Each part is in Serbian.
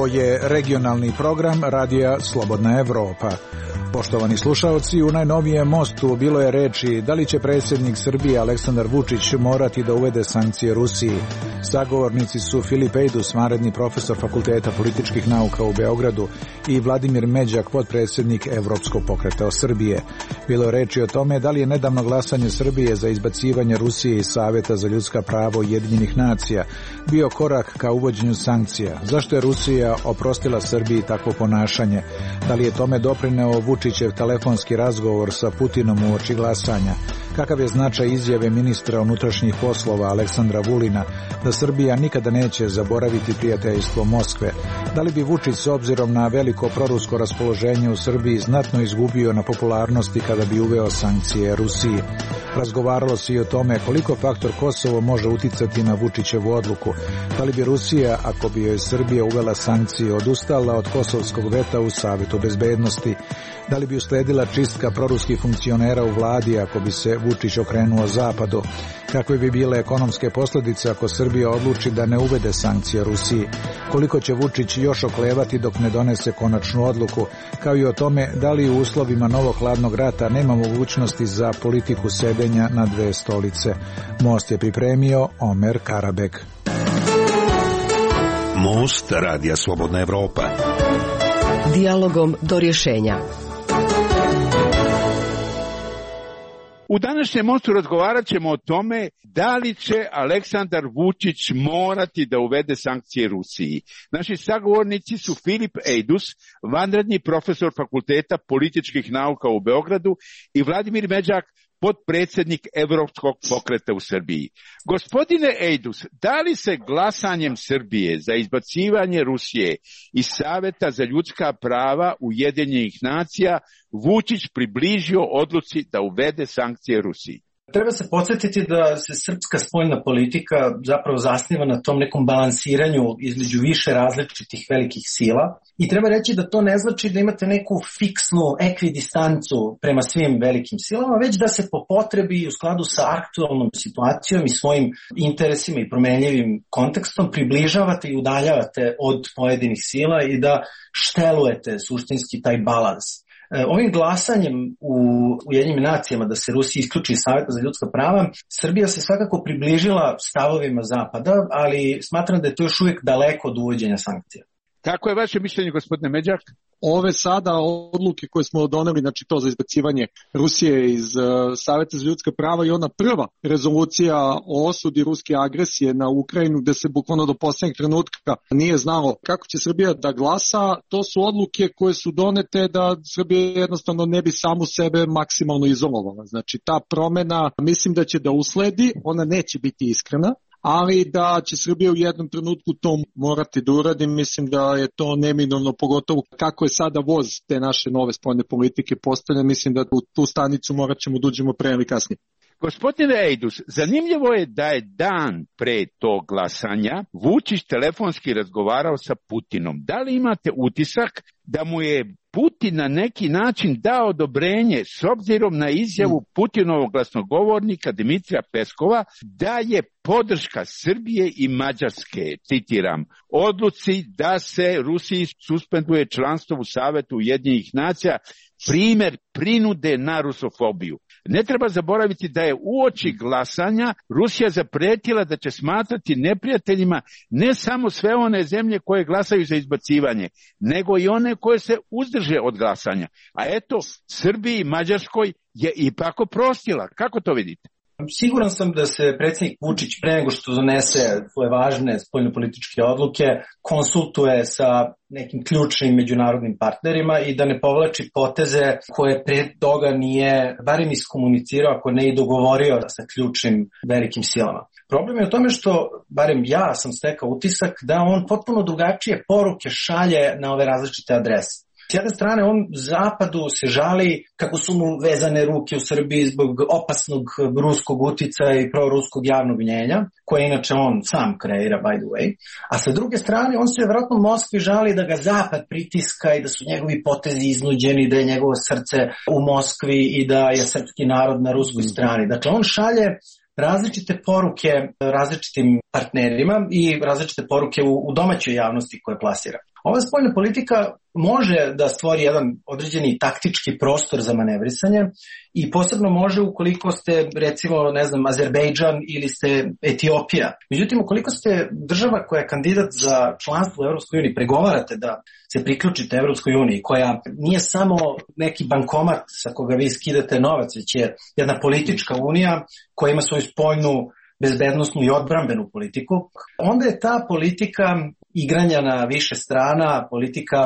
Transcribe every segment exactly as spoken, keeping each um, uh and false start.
Ovo je regionalni program Radija Slobodna Evropa. Poštovani slušaoci, u najnovijem mostu bilo je reči da li će predsjednik Srbije Aleksandar Vučić morati da uvede sankcije Rusiji. Sagovornici su Filip Ejdus, vanredni profesor Fakulteta političkih nauka u Beogradu, i Vladimir Međak, potpredsjednik Evropskog pokreta Srbije. Bilo je reči o tome da li je nedavno glasanje Srbije za izbacivanje Rusije iz Saveta za ljudska prava Ujedinjenih nacija bio korak ka uvođenju sankcija. Zašto je Rusija oprostila Srbiji takvo ponašanje? Da li je tome doprineo Vučićev telefonski razgovor sa Putinom uoči glasanja? Kakav je značaj izjave ministra unutrašnjih poslova Aleksandra Vulina da Srbija nikada neće zaboraviti prijateljstvo Moskve? Da li bi Vučić s obzirom na veliko prorusko raspoloženje u Srbiji znatno izgubio na popularnosti kada bi uveo sankcije Rusiji? Razgovaralo se i o tome koliko faktor Kosovo može uticati na Vučićevu odluku. Da li bi Rusija, ako bi joj Srbija uvela sankcije, odustala od kosovskog veta u Savetu bezbednosti? Da li bi usledila čistka proruskih funkcionera u vladi ako bi se Vučić okrenuo zapadu? Kakve bi bile ekonomske posljedice ako Srbija odluči da ne uvede sankcije Rusiji? Koliko će Vučić još oklevati dok ne donese konačnu odluku? Kao i o tome da li u uslovima novog hladnog rata nema mogućnosti za politiku sedenja na dve stolice. Most je pripremio Omer Karabek. Most Radija Slobodna Evropa. Dijalogom do rješenja. U današnjem mostu razgovarat ćemo o tome da li će Aleksandar Vučić morati da uvede sankcije Rusiji. Naši sagovornici su Filip Ejdus, vanredni profesor Fakulteta političkih nauka u Beogradu, i Vladimir Međak, potpredsjednik Evropskog pokreta u Srbiji. Gospodine Ejdus, da li se glasanjem Srbije za izbacivanje Rusije iz Saveta za ljudska prava Ujedinjenih nacija Vučić približio odluci da uvede sankcije Rusiji? Treba se podsjetiti da se srpska spoljna politika zapravo zasniva na tom nekom balansiranju između više različitih velikih sila i treba reći da to ne znači da imate neku fiksnu ekvidistancu prema svim velikim silama, već da se po potrebi u skladu sa aktualnom situacijom i svojim interesima i promenljivim kontekstom približavate i udaljavate od pojedinih sila i da štelujete suštinski taj balans. Ovim glasanjem u Ujedinjenim nacijama da se Rusija isključi iz Saveta za ljudska prava, Srbija se svakako približila stavovima Zapada, ali smatram da je to još uvijek daleko od uvođenja sankcija. Kako je vaše mišljenje, gospodine Međak? Ove sada odluke koje smo doneli, znači to za izbacivanje Rusije iz uh, Saveta za ljudska prava i ona prva rezolucija o osudi ruske agresije na Ukrajinu, gde se bukvalno do posljednjeg trenutka nije znalo kako će Srbija da glasa, to su odluke koje su donete da Srbija jednostavno ne bi samu sebe maksimalno izolovala. Znači ta promena mislim da će da usledi, ona neće biti iskrena, ali da će Srbija u jednom trenutku to morati da uradi, mislim da je to neminovno, pogotovo kako je sada voz te naše nove spoljne politike postavljen, mislim da u tu stanicu morat ćemo da uđemo pre ili kasnije. Gospodine Ejdus, zanimljivo je da je dan pre tog glasanja Vučić telefonski razgovarao sa Putinom. Da li imate utisak da mu je Putin na neki način dao odobrenje s obzirom na izjavu Putinovog glasnogovornika Dimitrija Peskova da je podrška Srbije i Mađarske, citiram, odluci da se Rusiji suspenduje članstvo u Savetu Ujedinjenih nacija primjer prinude na rusofobiju? Ne treba zaboraviti da je uoči glasanja Rusija zapretila da će smatrati neprijateljima ne samo sve one zemlje koje glasaju za izbacivanje, nego i one koje se uzdrže od glasanja. A eto, Srbiji i Mađarskoj je ipak oprostila. Kako to vidite? Siguran sam da se predsjednik Vučić pre nego što donese svoje važne spoljnopolitičke odluke konsultuje sa nekim ključnim međunarodnim partnerima i da ne povlači poteze koje pre toga nije barem iskomunicirao, ako ne i dogovorio sa ključnim velikim silama. Problem je u tome što, barem ja sam stekao utisak, da on potpuno drugačije poruke šalje na ove različite adrese. S jedne strane, on Zapadu se žali kako su mu vezane ruke u Srbiji zbog opasnog ruskog uticaja i proruskog javnog mnjenja, koje inače on sam kreira, by the way. A sa druge strane, on se vjerojatno Moskvi žali da ga Zapad pritiska i da su njegovi potezi iznuđeni, da je njegovo srce u Moskvi i da je srpski narod na ruskoj strani. Dakle, on šalje različite poruke različitim partnerima i različite poruke u, u domaćoj javnosti koje plasira. Ova spoljna politika može da stvori jedan određeni taktički prostor za manevrisanje i posebno može ukoliko ste, recimo, ne znam, Azerbejdžan ili ste Etiopija. Međutim, ukoliko ste država koja je kandidat za članstvo u Evropskoj uniji, pregovarate da se priključite Evropskoj uniji, koja nije samo neki bankomat sa koga vi skidate novac, već je jedna politička unija koja ima svoju spoljnu, bezbednosnu i odbrambenu politiku, onda je ta politika igranja na više strana, politika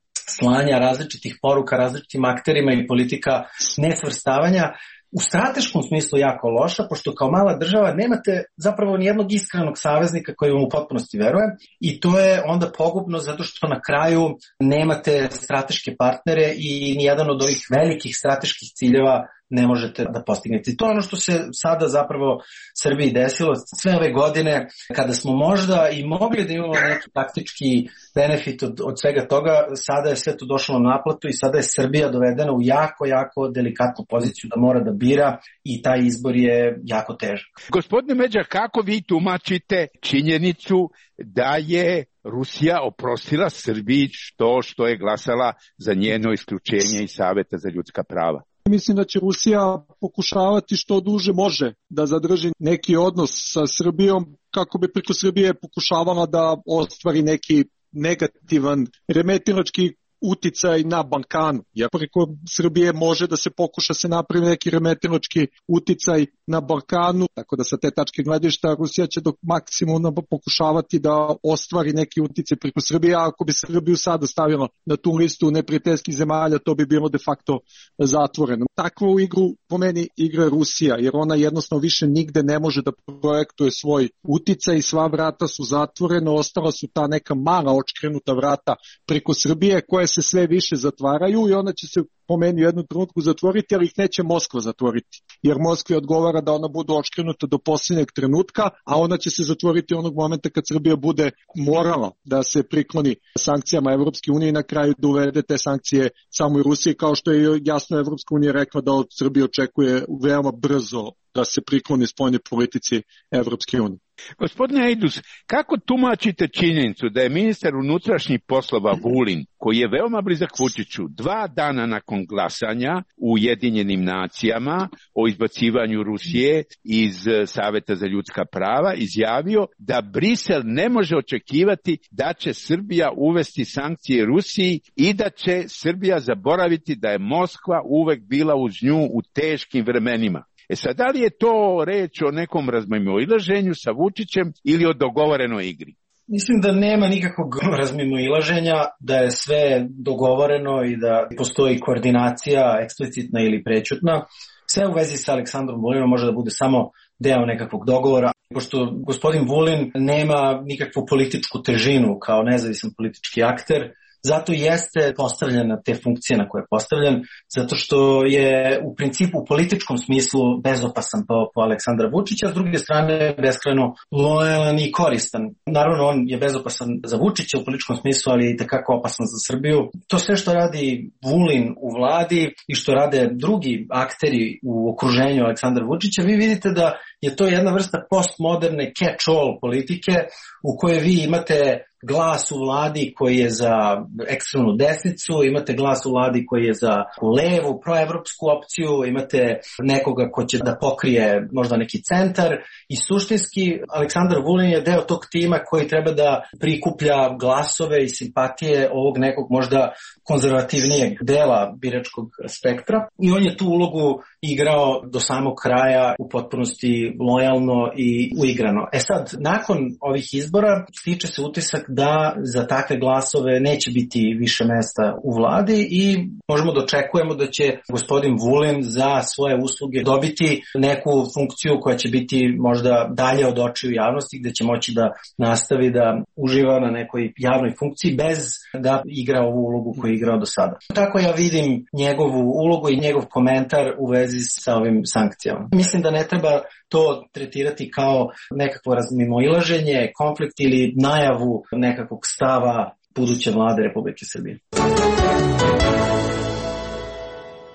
slanja različitih poruka različitim akterima i politika nesvrstavanja u strateškom smislu jako loša, pošto kao mala država nemate zapravo nijednog iskrenog saveznika koji vam u potpunosti veruje i to je onda pogubno zato što na kraju nemate strateške partnere i nijedan od ovih velikih strateških ciljeva ne možete da postignete. To je ono što se sada zapravo Srbiji desilo sve ove godine, kada smo možda i mogli da imamo neki taktički benefit od, od svega toga, sada je sve to došlo na naplatu i sada je Srbija dovedena u jako, jako delikatnu poziciju da mora da bira i taj izbor je jako težak. Gospodine Međa, kako vi tumačite činjenicu da je Rusija oprostila Srbiji što, što je glasala za njeno isključenje iz Saveta za ljudska prava? Mislim da će Rusija pokušavati što duže može da zadrži neki odnos sa Srbijom kako bi preko Srbije pokušavala da ostvari neki negativan remetilački uticaj na Balkanu. Jer preko Srbije može da se pokuša se napravi neki remetilački uticaj na Balkanu, tako da sa te tačke gledišta Rusija će do maksimuma pokušavati da ostvari neki uticaj preko Srbije, a ako bi Srbiju sada stavila na tu listu neprijateljskih zemalja, to bi bilo de facto zatvoreno. Takvu igru po meni igra Rusija, jer ona jednostavno više nigde ne može da projektuje svoj uticaj, sva vrata su zatvorene, ostala su ta neka mala očkrenuta vrata preko Srbije koje se sve više zatvaraju i ona će se po meni u jednu trenutku zatvoriti, ali ih neće Moskva zatvoriti. Jer Moskvi odgovara da ona bude očkrenuta do posljednjeg trenutka, a ona će se zatvoriti onog momenta kad Srbija bude morala da se prikloni sankcijama Evropske unije i na kraju da uvede te sankcije samo i Rusiji, kao što je jasno Evropska unija rekla da od Srbije očekuje veoma brzo da se prikloni spoljnoj politici Evropske unije. Gospodine Ejdus, kako tumačite činjenicu da je ministar unutrašnjih poslova Vulin, koji je veoma blizak Vučiću, dva dana nakon glasanja u Ujedinjenim nacijama o izbacivanju Rusije iz Saveta za ljudska prava, izjavio da Brisel ne može očekivati da će Srbija uvesti sankcije Rusiji i da će Srbija zaboraviti da je Moskva uvek bila uz nju u teškim vremenima. E sad, da li je to reč o nekom razmimoilaženju sa Vučićem ili o dogovorenoj igri? Mislim da nema nikakvog razmimoilaženja, da je sve dogovoreno i da postoji koordinacija eksplicitna ili prećutna. Sve u vezi sa Aleksandrom Vulinom može da bude samo deo nekakvog dogovora, pošto gospodin Vulin nema nikakvu političku težinu kao nezavisan politički akter, zato jeste postavljen na te funkcije na koje je postavljen, zato što je u principu u političkom smislu bezopasan po, po Aleksandra Vučića, s druge strane beskrajno lojalan i koristan. Naravno, on je bezopasan za Vučića u političkom smislu, ali i tekako opasan za Srbiju. To sve što radi Vulin u vladi i što rade drugi akteri u okruženju Aleksandra Vučića, vi vidite da je to jedna vrsta postmoderne catch-all politike u kojoj vi imate glas u vladi koji je za ekstremnu desnicu, imate glas u vladi koji je za levu, proevropsku opciju, imate nekoga ko će da pokrije možda neki centar i suštinski Aleksandar Vulin je deo tog tima koji treba da prikuplja glasove i simpatije ovog nekog možda konzervativnijeg dela biračkog spektra i on je tu ulogu igrao do samog kraja u potpunosti lojalno i uigrano. E sad, nakon ovih izbora stiče se utisak da za takve glasove neće biti više mesta u vladi i možemo da očekujemo da će gospodin Vulin za svoje usluge dobiti neku funkciju koja će biti možda dalje od očiju javnosti, gde će moći da nastavi da uživa na nekoj javnoj funkciji bez da igra ovu ulogu koju je igrao do sada. Tako ja vidim njegovu ulogu i njegov komentar u vezi sa ovim sankcijama. Mislim da ne treba to tretirati kao nekakvo razmimoilaženje, konflikt ili najavu nekakvog stava buduće vlade Republike Srbije.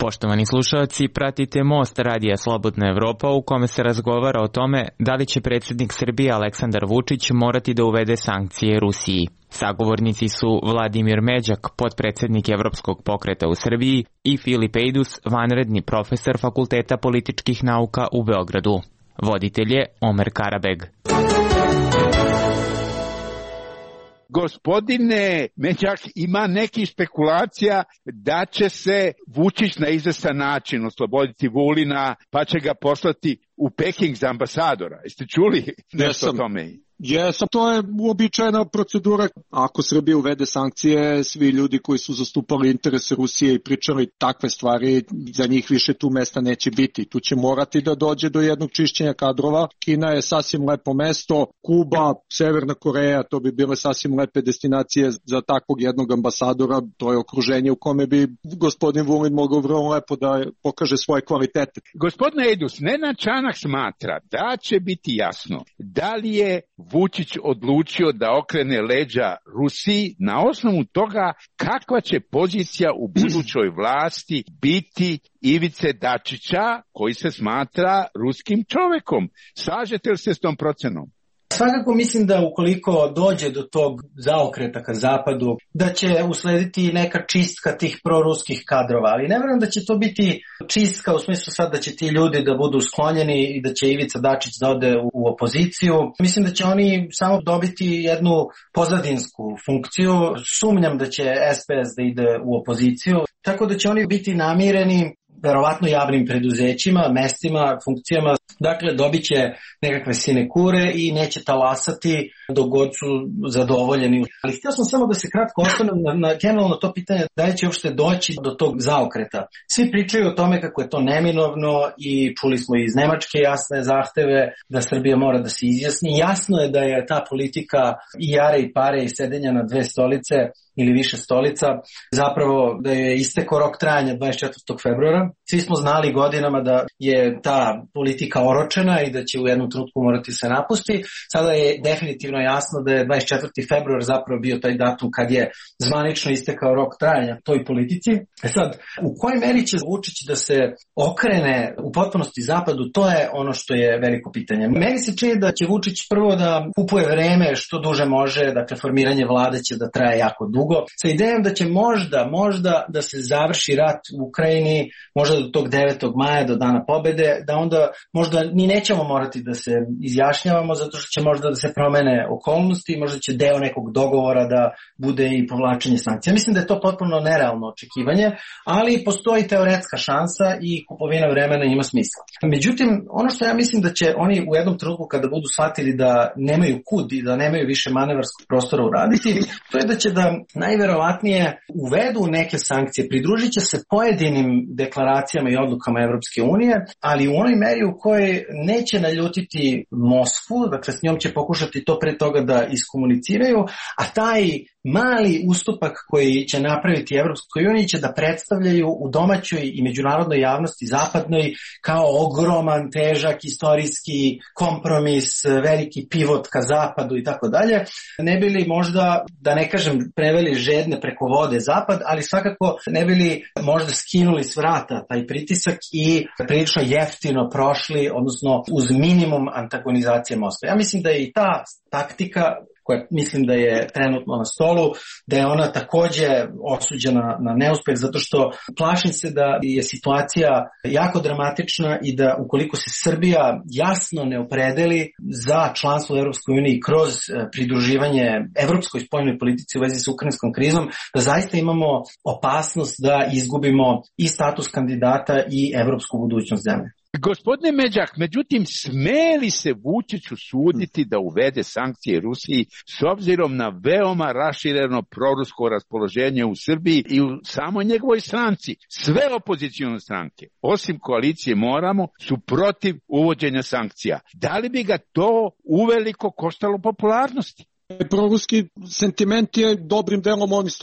Poštovani slušalci, pratite Most radija Slobodna Evropa u kome se razgovara o tome da li će predsjednik Srbije Aleksandar Vučić morati da uvede sankcije Rusiji. Sagovornici su Vladimir Međak, potpredsjednik Evropskog pokreta u Srbiji, i Filip Ejdus, vanredni profesor Fakulteta političkih nauka u Beogradu. Voditelj je Omer Karabeg. Gospodine Međak, ima neki špekulacija da će se Vučić na izvestan način osloboditi Vulina, pa će ga poslati u Peking za ambasadora. Jeste čuli nešto Jesam. o tome? Jesam, to je uobičajena procedura. Ako Srbija uvede sankcije, svi ljudi koji su zastupali interese Rusije i pričali takve stvari, za njih više tu mesta neće biti. Tu će morati da dođe do jednog čišćenja kadrova. Kina je sasvim lepo mesto, Kuba, Severna Koreja, to bi bile sasvim lepe destinacije za takvog jednog ambasadora. To je okruženje u kome bi gospodin Vulin mogao vrlo lepo da pokaže svoje kvalitete. Gospodine Edus, Nenad Čanak smatra da će biti jasno da li je Vučić odlučio da okrene leđa Rusiji na osnovu toga kakva će pozicija u budućoj vlasti biti Ivice Dačića, koji se smatra ruskim čovekom. Slažete li se s tom procenom? Svakako mislim da ukoliko dođe do tog zaokreta ka zapadu, da će uslediti neka čistka tih proruskih kadrova, ali ne vjerujem da će to biti čistka u smislu sad da će ti ljudi da budu sklonjeni i da će Ivica Dačić da ode u opoziciju. Mislim da će oni samo dobiti jednu pozadinsku funkciju. Sumnjam da će S P S da ide u opoziciju, tako da će oni biti namireni verovatno javnim preduzećima, mestima, funkcijama. Dakle, dobit će nekakve sinekure i neće talasati dok god su zadovoljeni. Ali htio sam samo da se kratko osvrnem na, na generalno to pitanje da li će uopšte doći do tog zaokreta. Svi pričaju o tome kako je to neminovno i čuli smo iz Nemačke jasne zahteve da Srbija mora da se izjasni. Jasno je da je ta politika i jare i pare i sedenja na dve stolice ili više stolica, zapravo da je istekao rok trajanja dvadeset četvrtog februara. Svi smo znali godinama da je ta politika oročena i da će u jednom trenutku morati se napusti. Sada je definitivno jasno da je dvadeset četvrti februar zapravo bio taj datum kad je zvanično istekao rok trajanja toj politici. E sad, u kojoj meri će Vučić da se okrene u potpunosti zapadu, to je ono što je veliko pitanje. Meni se čini da će Vučić prvo da kupuje vreme što duže može, dakle formiranje vlade će da traje jako dugo, sa idejom da će možda, možda da se završi rat u Ukrajini, možda do tog devetog maja, do dana pobede, da onda možda ni nećemo morati da se izjašnjavamo, zato što će možda da se promene okolnosti, možda će deo nekog dogovora da bude i povlačenje sankcija. Mislim da je to potpuno nerealno očekivanje, ali postoji teoretska šansa i kupovina vremena ima smisla. Međutim, ono što ja mislim da će oni u jednom trenutku kada budu shvatili da nemaju kud i da nemaju više manevarskog prostora uraditi, to je da će da najverovatnije uvedu neke sankcije, pridružit će se pojedinim deklaracijama i odlukama Evropske unije, ali u onoj meri u kojoj neće naljutiti Moskvu, dakle s njom će pokušati to pre toga da iskomuniciraju, a taj mali ustupak koji će napraviti Evropskoj uniji će da predstavljaju u domaćoj i međunarodnoj javnosti zapadnoj kao ogroman, težak, istorijski kompromis, veliki pivot ka zapadu i tako dalje. Ne bi li možda, da ne kažem, preveli žedne preko vode zapad, ali svakako ne bi li možda skinuli s vrata taj pritisak i prilično jeftino prošli, odnosno uz minimum antagonizacije Moskve. Ja mislim da je i ta taktika koja mislim da je trenutno na stolu, da je ona takođe osuđena na neuspeh, zato što plašim se da je situacija jako dramatična i da ukoliko se Srbija jasno ne opredeli za članstvo u Evropskoj uniji kroz pridruživanje evropskoj spoljnoj politici u vezi sa ukrajinskom krizom, da zaista imamo opasnost da izgubimo i status kandidata i evropsku budućnost zemlje. Gospodine Međak, međutim, sme li se Vučiću suditi da uvede sankcije Rusiji s obzirom na veoma rašireno prorusko raspoloženje u Srbiji i u samoj njegovoj stranci? Sve opozicione stranke, osim koalicije Moramo, su protiv uvođenja sankcija. Da li bi ga to uveliko koštalo popularnosti? Proruski sentiment je dobrim delom on stvorio.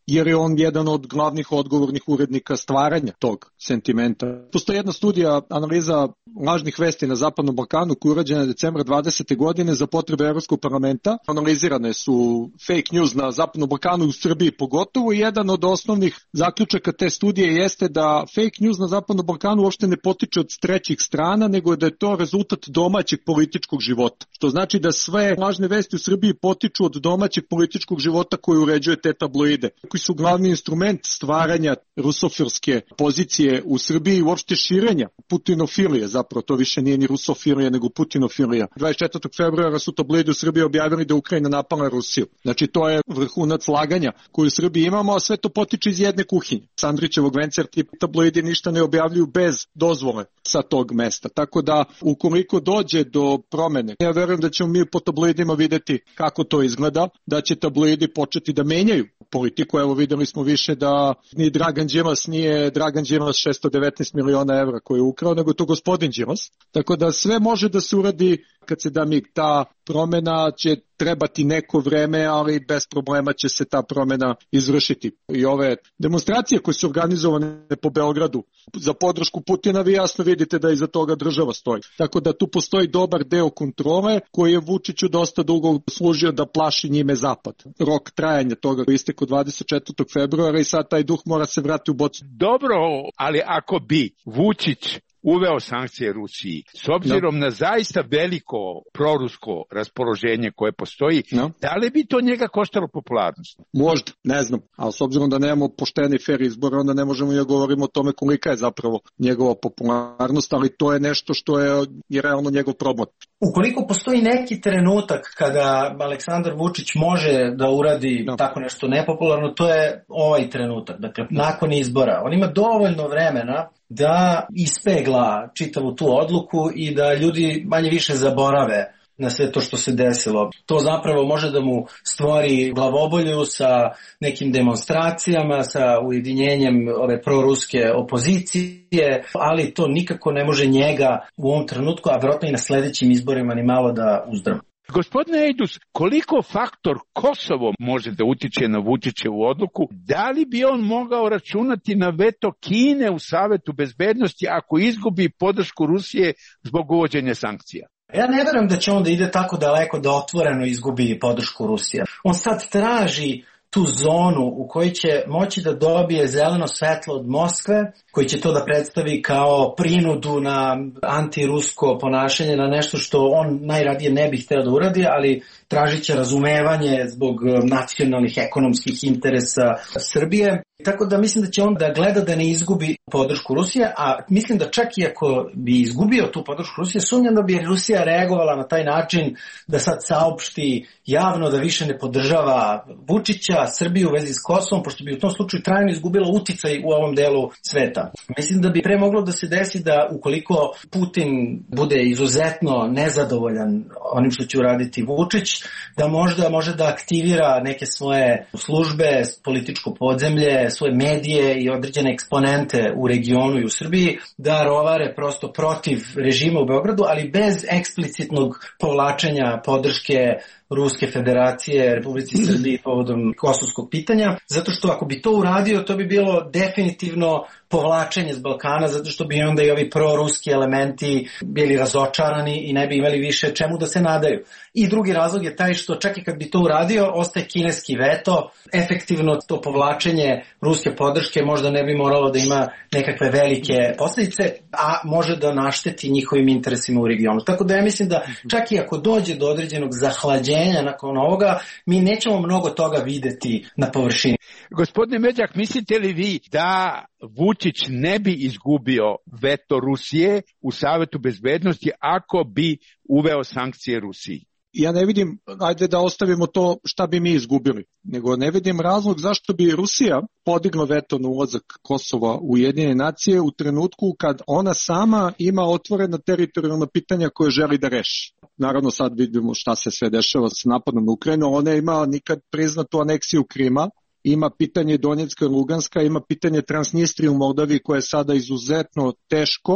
jer je on jedan od glavnih odgovornih urednika stvaranja tog sentimenta. Postoji jedna studija, analiza lažnih vesti na Zapadnom Balkanu koja je urađena decembra dvadesete godine za potrebe Evropskog parlamenta. Analizirane su fake news na Zapadnom Balkanu i u Srbiji pogotovo. Jedan od osnovnih zaključaka te studije jeste da fake news na Zapadnom Balkanu uopšte ne potiče od trećih strana, nego da je to rezultat domaćeg političkog života. Što znači da sve lažne vesti u Srbiji potiču od domaćeg političkog života koji uređuje te tabloide, koji su glavni instrument stvaranja rusofilske pozicije u Srbiji i uopšte širenja putinofilije, zapravo to više nije ni rusofilija nego putinofilija. dvadeset četvrtog februara su tabloidi u Srbiji objavili da Ukrajina napala Rusiju. Znači to je vrhunac laganja koju u Srbiji imamo, a sve to potiče iz jedne kuhinje. Sandrićevog vencerti tabloidi ništa ne objavljuju bez dozvole sa tog mesta. Tako da ukoliko dođe do promene, ja verujem da ćemo mi po tabloidima videti kako to izgleda, da će tabloidi početi da menjaju politiku. Evo videli smo više da ni Dragan Đilas nije Dragan Đilas šesto devetnaest miliona evra koje je ukrao, nego to gospodin Đilas. Tako da sve može da se uradi kad se da mig. Ta promena će trebati neko vreme, ali bez problema će se ta promena izvršiti. I ove demonstracije koje su organizovane po Beogradu za podršku Putina, vi jasno vidite da iza toga država stoji. Tako da tu postoji dobar deo kontrole koji je Vučiću dosta dugo služio da plaši njime Zapad. Rok trajanja toga istekao dvadeset četvrtog februara i sad taj duh mora se vratiti u bocu. Dobro, ali ako bi Vučić uveo sankcije Rusiji, s obzirom no. na zaista veliko prorusko raspoloženje koje postoji, no. da li bi to njega koštalo popularnost? Možda, ne znam, ali s obzirom da nemamo pošteni fair izbor, onda ne možemo da govorimo o tome kolika je zapravo njegova popularnost, ali to je nešto što je, je realno njegov problem. Ukoliko postoji neki trenutak kada Aleksandar Vučić može da uradi no. tako nešto nepopularno, to je ovaj trenutak, dakle, nakon izbora. On ima dovoljno vremena da ispegla čitavu tu odluku i da ljudi manje više zaborave na sve to što se desilo. To zapravo može da mu stvori glavobolju sa nekim demonstracijama, sa ujedinjenjem ove proruske opozicije, ali to nikako ne može njega u ovom trenutku, a vjerojatno i na sledećim izborima ni malo da uzdrma. Gospodine Ejdus, koliko faktor Kosovo može da utiče na Vučićevu odluku? Da li bi on mogao računati na veto Kine u Savetu bezbednosti ako izgubi podršku Rusije zbog uvođenja sankcija? Ja ne verujem da će on da ide tako daleko da otvoreno izgubi podršku Rusije. On sad traži tu zonu u kojoj će moći da dobije zeleno svetlo od Moskve, koji će to da predstavi kao prinudu na antirusko ponašanje, na nešto što on najradije ne bi hteo da uradi, ali tražit će razumevanje zbog nacionalnih ekonomskih interesa Srbije. Tako da mislim da će on da gleda da ne izgubi podršku Rusije, a mislim da čak i ako bi izgubio tu podršku Rusije, sumnjam da bi Rusija reagovala na taj način da sad saopšti javno da više ne podržava Vučića, Srbiju u vezi s Kosovom, pošto bi u tom slučaju trajno izgubila uticaj u ovom delu sveta. Mislim da bi pre moglo da se desi da ukoliko Putin bude izuzetno nezadovoljan onim što će uraditi Vučić, da možda može da aktivira neke svoje službe, političko podzemlje, svoje medije i određene eksponente u regionu i u Srbiji, da rovare prosto protiv režima u Beogradu, ali bez eksplicitnog povlačenja podrške Ruske federacije, Republici Srbiji povodom kosovskog pitanja, zato što ako bi to uradio, to bi bilo definitivno povlačenje s Balkana, zato što bi onda i ovi proruski elementi bili razočarani i ne bi imali više čemu da se nadaju. I drugi razlog je taj što čak i kad bi to uradio, ostaje kineski veto, efektivno to povlačenje ruske podrške možda ne bi moralo da ima nekakve velike posljedice, a može da našteti njihovim interesima u regionu. Tako da ja mislim da čak i ako dođe do određenog zahlađenja nakon ovoga, mi nećemo mnogo toga videti na površini. Gospodine Međak, mislite li vi da Vučić ne bi izgubio veto Rusije u Savetu bezbednosti ako bi uveo sankcije Rusiji? Ja ne vidim, ajde da ostavimo to šta bi mi izgubili, nego ne vidim razlog zašto bi Rusija podigla veto na ulazak Kosova u Ujedinjene nacije u trenutku kad ona sama ima otvorena teritorijalna pitanja koje želi da reši. Naravno sad vidimo šta se sve dešava s napadom na Ukrajinu, ona ima nikad priznatu aneksiju Krima, ima pitanje Donjecka i Luganska, ima pitanje Transnistrije u Moldaviji koje je sada izuzetno teško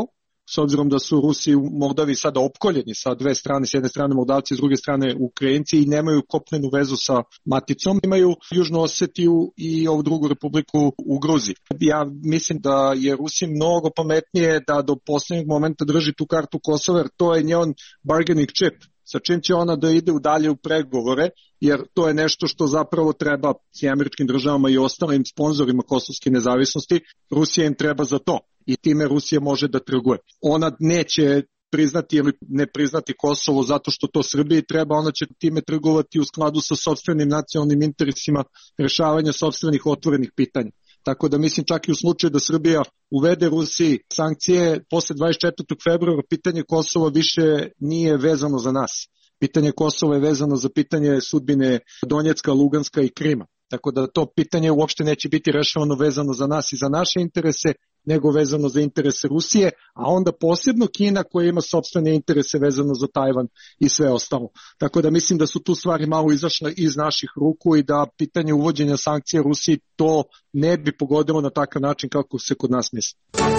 s obzirom da su Rusi u Moldaviji sada opkoljeni sa dve strane, s jedne strane Moldavci, s druge strane Ukrajinci i nemaju kopnenu vezu sa maticom, imaju Južnu Osetiju i ovu drugu republiku u Gruziji. Ja mislim da je Rusiji mnogo pametnije da do poslednjeg momenta drži tu kartu Kosova, jer to je njen bargaining chip, sa čim će ona da ide u dalje u pregovore, jer to je nešto što zapravo treba i američkim državama i ostalim sponzorima kosovske nezavisnosti. Rusija im treba za to i time Rusija može da trguje. Ona neće priznati ili ne priznati Kosovo zato što to Srbiji treba, ona će time trgovati u skladu sa sopstvenim nacionalnim interesima rešavanja sopstvenih otvorenih pitanja. Tako da mislim čak i u slučaju da Srbija uvede Rusiji sankcije, posle dvadeset četvrtog februara pitanje Kosova više nije vezano za nas. Pitanje Kosova je vezano za pitanje sudbine Donjecka, Luganska i Krima. Tako da to pitanje uopšte neće biti rešavano vezano za nas i za naše interese, nego vezano za interese Rusije, a onda posebno Kina koja ima sopstvene interese vezano za Tajvan i sve ostalo. Tako da mislim da su tu stvari malo izašle iz naših ruku i da pitanje uvođenja sankcija Rusiji to ne bi pogodilo na takav način kako se kod nas misli.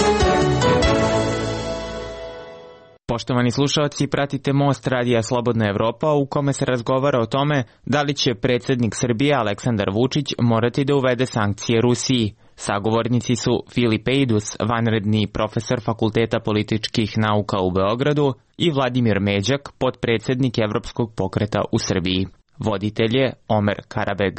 Poštovani slušalci, pratite Most radija Slobodna Evropa u kome se razgovara o tome da li će predsjednik Srbije Aleksandar Vučić morati da uvede sankcije Rusiji. Sagovornici su Filip Ejdus, vanredni profesor Fakulteta političkih nauka u Beogradu, i Vladimir Međak, potpredsjednik Evropskog pokreta u Srbiji. Voditelj je Omer Karabeg.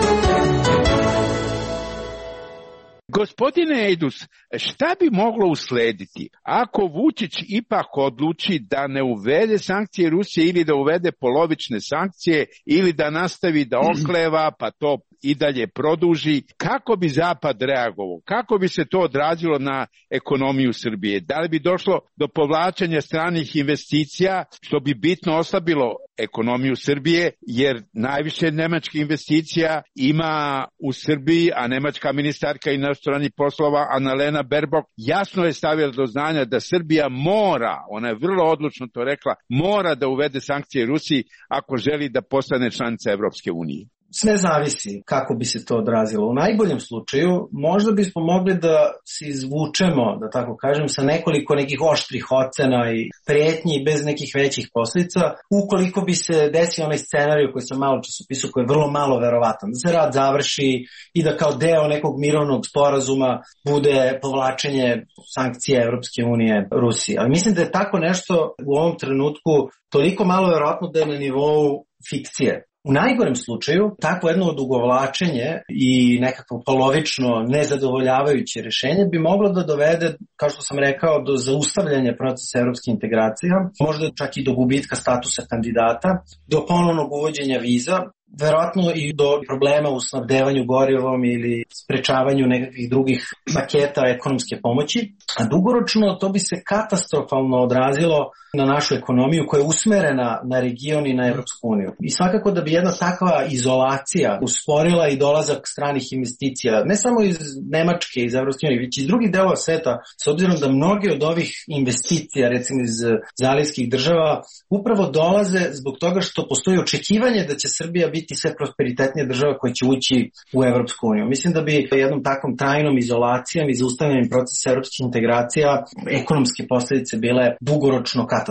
Gospodine Ejdus, šta bi moglo uslediti ako Vučić ipak odluči da ne uvede sankcije Rusije ili da uvede polovične sankcije ili da nastavi da okleva pa to i dalje produži? Kako bi Zapad reagovao? Kako bi se to odrazilo na ekonomiju Srbije? Da li bi došlo do povlačenja stranih investicija, što bi bitno oslabilo ekonomiju Srbije, jer najviše nemačkih investicija ima u Srbiji, a nemačka ministarka inostranih poslova Annalena Baerbock jasno je stavila do znanja da Srbija mora, ona je vrlo odlučno to rekla, mora da uvede sankcije Rusiji ako želi da postane članica Evropske unije. Sve zavisi kako bi se to odrazilo. U najboljem slučaju možda bismo mogli da se izvučemo, da tako kažem, sa nekoliko nekih oštrih ocena i prijetnji bez nekih većih posljedica, ukoliko bi se desio onaj scenarij koji sam malo čas opisao, koji je vrlo malo verovatan, da se rad završi i da kao deo nekog mirovnog sporazuma bude povlačenje sankcija Evropske unije Rusiji. Ali mislim da je tako nešto u ovom trenutku toliko malo verovatno da je na nivou fikcije. U najgorem slučaju, takvo jedno odugovlačenje i nekakvo polovično nezadovoljavajuće rješenje bi moglo da dovede, kao što sam rekao, do zaustavljanja procesa evropskih integracija, možda čak i do gubitka statusa kandidata, do ponovnog uvođenja viza, verovatno i do problema u snabdevanju gorivom ili sprečavanju nekakvih drugih paketa ekonomske pomoći. A dugoročno to bi se katastrofalno odrazilo na našu ekonomiju koja je usmerena na region i na Evropsku uniju. I svakako da bi jedna takva izolacija usporila i dolazak stranih investicija, ne samo iz Nemačke, iz Evropske unije, već iz drugih delova sveta, s obzirom da mnoge od ovih investicija, recimo iz zalivskih država, upravo dolaze zbog toga što postoji očekivanje da će Srbija biti sve prosperitetnija država koja će ući u Evropsku uniju. Mislim da bi jednom takvom trajnom izolacijom i zaustavljanjem procesa evropskih integracija ekonomske posljedice bile dugoročno katastrofalne.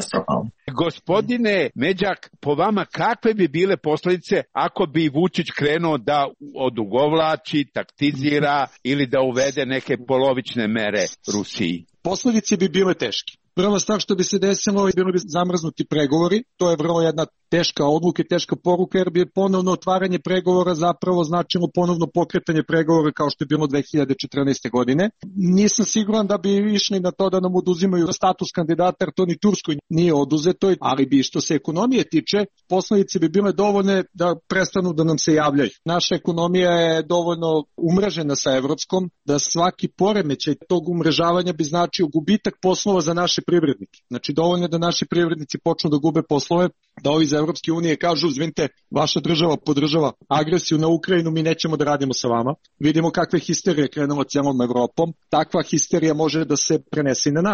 Gospodine Međak, po vama kakve bi bile posljedice ako bi Vučić krenuo da odugovlači, taktizira ili da uvede neke polovične mere Rusiji? Posljedice bi bile teške. Prva stvar što bi se desilo, bilo bi zamrznuti pregovori, to je vrlo jedna teška odluka i teška poruka, jer bi ponovno otvaranje pregovora zapravo značilo ponovno pokretanje pregovora kao što je bilo dve hiljade četrnaeste. godine. Nisam siguran da bi išli na to da nam oduzimaju status kandidata, jer to ni Turskoj nije oduzeto, ali bi što se ekonomije tiče, posljedice bi bile dovoljne da prestanu da nam se javljaju. Naša ekonomija je dovoljno umrežena sa evropskom, da svaki poremećaj tog umrežavanja bi značio gubitak poslova za naše privrednike. Znači dovoljno da naši privrednici počnu da gube poslove, da ovi iz Evropske unije kažu, izvinite, vaša država podržava agresiju na Ukrajinu, mi nećemo da radimo sa vama. Vidimo kakve histerije krenula cijelom Evropom. Takva histerija može da se prenese i na nas.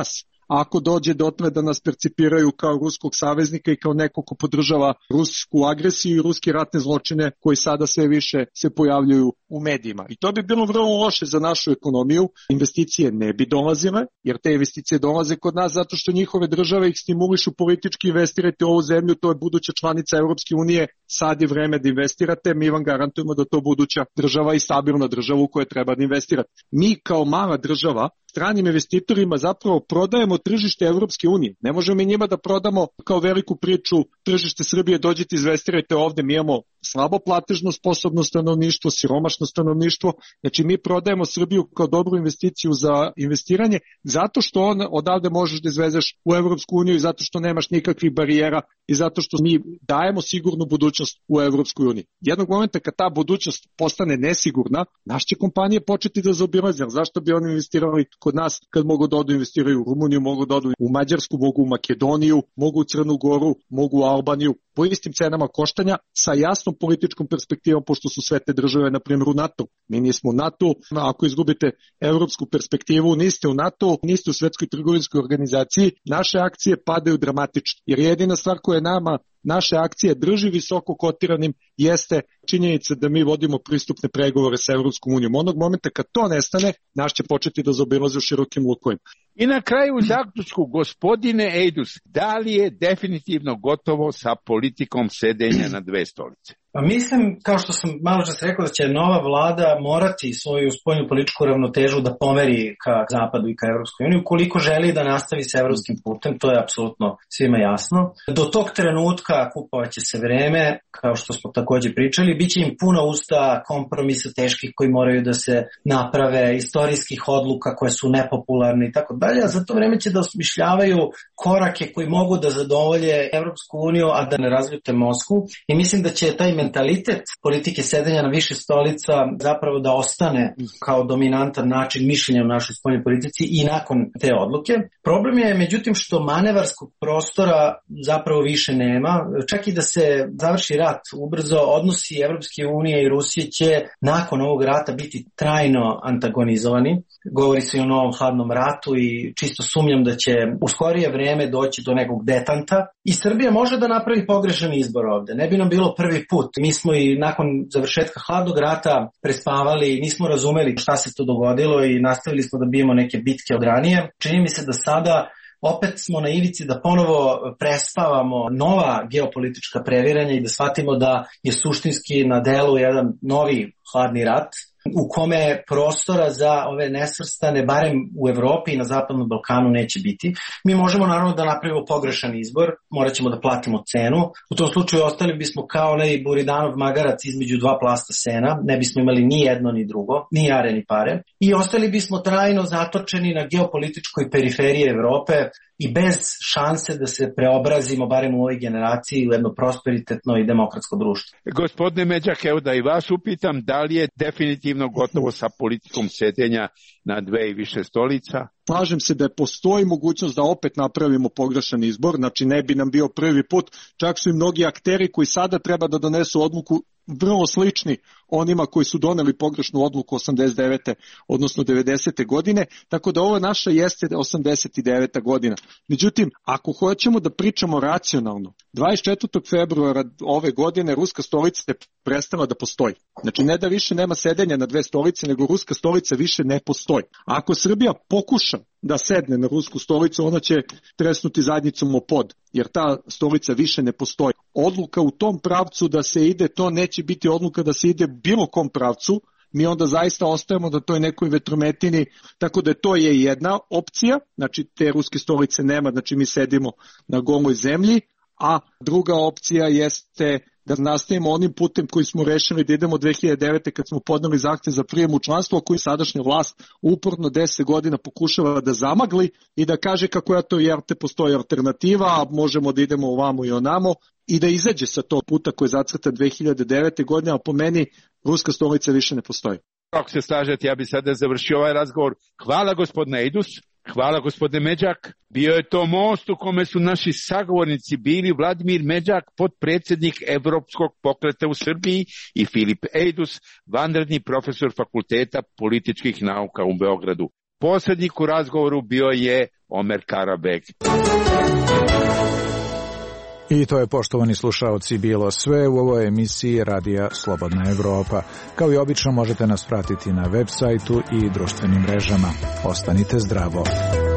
ako dođe dotle da nas percipiraju kao ruskog saveznika i kao neko ko podržava rusku agresiju i ruske ratne zločine koji sada sve više se pojavljuju u medijima. I to bi bilo vrlo loše za našu ekonomiju. Investicije ne bi dolazile, jer te investicije dolaze kod nas zato što njihove države ih stimulišu politički: investirajte u ovu zemlju, to je buduća članica Evropske unije, sad je vreme da investirate, mi vam garantujemo da to buduća država i stabilna država u kojoj treba da investirate. Mi kao mala država stranim investitorima zapravo prodajemo tržište Evropske unije. Ne možemo mi njima da prodamo kao veliku priču tržište Srbije, dođite, investirajte ovde, mi imamo slabo platežno sposobno stanovništvo, siromašno stanovništvo, znači mi prodajemo Srbiju kao dobru investiciju za investiranje zato što on odavde možeš da izvezeš u Evropsku uniju i zato što nemaš nikakvih barijera i zato što mi dajemo sigurnu budućnost u Evropskoj uniji. Jednog momenta kad ta budućnost postane nesigurna, naše kompanije početi da zaobilaze. Zašto bi oni investirali kod nas kad mogu da odu investiraju u Rumuniju, mogu da odu u Mađarsku, mogu u Makedoniju, mogu u Crnu Goru, mogu u Albaniju, po istim cenama koštanja, sa jasnom političkom perspektivom, pošto su sve te države, na primjer, u NATO. Mi nismo u NATO, ako izgubite evropsku perspektivu, niste u NATO, niste u Svetskoj trgovinskoj organizaciji, naše akcije padaju dramatično. Jer jedina stvar koja nama naše akcije drži visoko kotiranim jeste činjenica da mi vodimo pristupne pregovore sa Evropskom unijom. Onog momenta kad to nestane, naš će početi da zaobilaze u širokim lukovima. I na kraju u zaključku, gospodine Ejdus, da li je definitivno gotovo sa politikom sedenja na dve stolice? Pa mislim, kao što sam malo čas rekao, da će nova vlada morati svoju spoljnu političku ravnotežu da pomeri ka Zapadu i ka Evropskoj uniji, ukoliko želi da nastavi sa evropskim putem, to je apsolutno svima jasno. Do tog trenutka kupovaće se vreme, kao što smo takođe pričali, bit će im puna usta kompromisa teških koji moraju da se naprave, istorijskih odluka koje su nepopularne i tako dalje, a za to vreme će da osmišljavaju korake koji mogu da zadovolje Evropsku uniju, a da ne razljute Moskvu. I mislim da će taj mentalitet politike sedenja na više stolica zapravo da ostane kao dominantan način mišljenja u našoj spoljnoj politici i nakon te odluke. Problem je, međutim, što manevarskog prostora zapravo više nema. Čak i da se završi rat ubrzo, odnosi Evropske unije i Rusije će nakon ovog rata biti trajno antagonizovani. Govori se i o novom hladnom ratu i čisto sumnjam da će u skorije vreme doći do nekog detanta. I Srbija može da napravi pogrešan izbor ovde. Ne bi nam bilo prvi put. Mi smo i nakon završetka hladnog rata prespavali, nismo razumeli šta se to dogodilo i nastavili smo da bijemo neke bitke od ranije. Čini mi se da sada opet smo na ivici da ponovo prespavamo nova geopolitička previranja i da shvatimo da je suštinski na delu jedan novi hladni rat u kome prostora za ove nesvrstane, barem u Evropi i na Zapadnom Balkanu, neće biti. Mi možemo naravno da napravimo pogrešan izbor, morat ćemo da platimo cenu. U tom slučaju ostali bismo kao onaj Buridanov magarac između dva plasta sena, ne bismo imali ni jedno ni drugo, ni jare ni pare. I ostali bismo trajno zatočeni na geopolitičkoj periferiji Evrope i bez šanse da se preobrazimo, barem u ovoj generaciji, u jedno prosperitetno i demokratsko društvo. Gospodine Međak, evo da i vas upitam, da li je definitivno gotovo sa politikom sedenja na dve i više stolica? Slažem se da postoji mogućnost da opet napravimo pogrešan izbor, znači ne bi nam bio prvi put, čak su i mnogi akteri koji sada treba da donesu odluku vrlo slični onima koji su doneli pogrešnu odluku osamdeset devete odnosno devedesete godine, tako da ovo naša jeste osamdeset deveta godina. Međutim, ako hoćemo da pričamo racionalno, dvadeset četvrtog februara ove godine ruska stolica je prestala da postoji. Znači ne da više nema sedenja na dve stolice, nego ruska stolica više ne postoji. Ako Srbija pokuša da sedne na rusku stolicu, ona će tresnuti zadnjicom o pod, jer ta stolica više ne postoji. Odluka u tom pravcu da se ide, to neće biti odluka da se ide bilo kom pravcu, mi onda zaista ostajemo da toj nekoj vetrometini, tako da to je jedna opcija, znači te ruske stolice nema, znači mi sedimo na goloj zemlji, a druga opcija jeste da nastavimo onim putem koji smo rešili da idemo dve hiljade devete kad smo podneli zahtev za prijem u članstvo, a koji sadašnja vlast uporno deset godina pokušava da zamagli i da kaže kako ja to jer te postoji alternativa, a možemo da idemo ovamo i onamo i da izađe sa tog puta koji je zacrtan dve hiljade devete godine, a po meni ruska stolica više ne postoji. Ako se slažete, ja bih sada završio ovaj razgovor. Hvala gospodine Ejdus. Hvala gospodine Međak. Bio je to most u kome su naši sagovornici bili Vladimir Međak, potpredsjednik Evropskog pokreta u Srbiji, i Filip Ejdus, vanredni profesor Fakulteta političkih nauka u Beogradu. Posrednik u razgovoru bio je Omer Karabek. I to je, poštovani slušaoci, bilo sve u ovoj emisiji Radija Slobodna Evropa. Kao i obično možete nas pratiti na web sajtu i društvenim mrežama. Ostanite zdravo.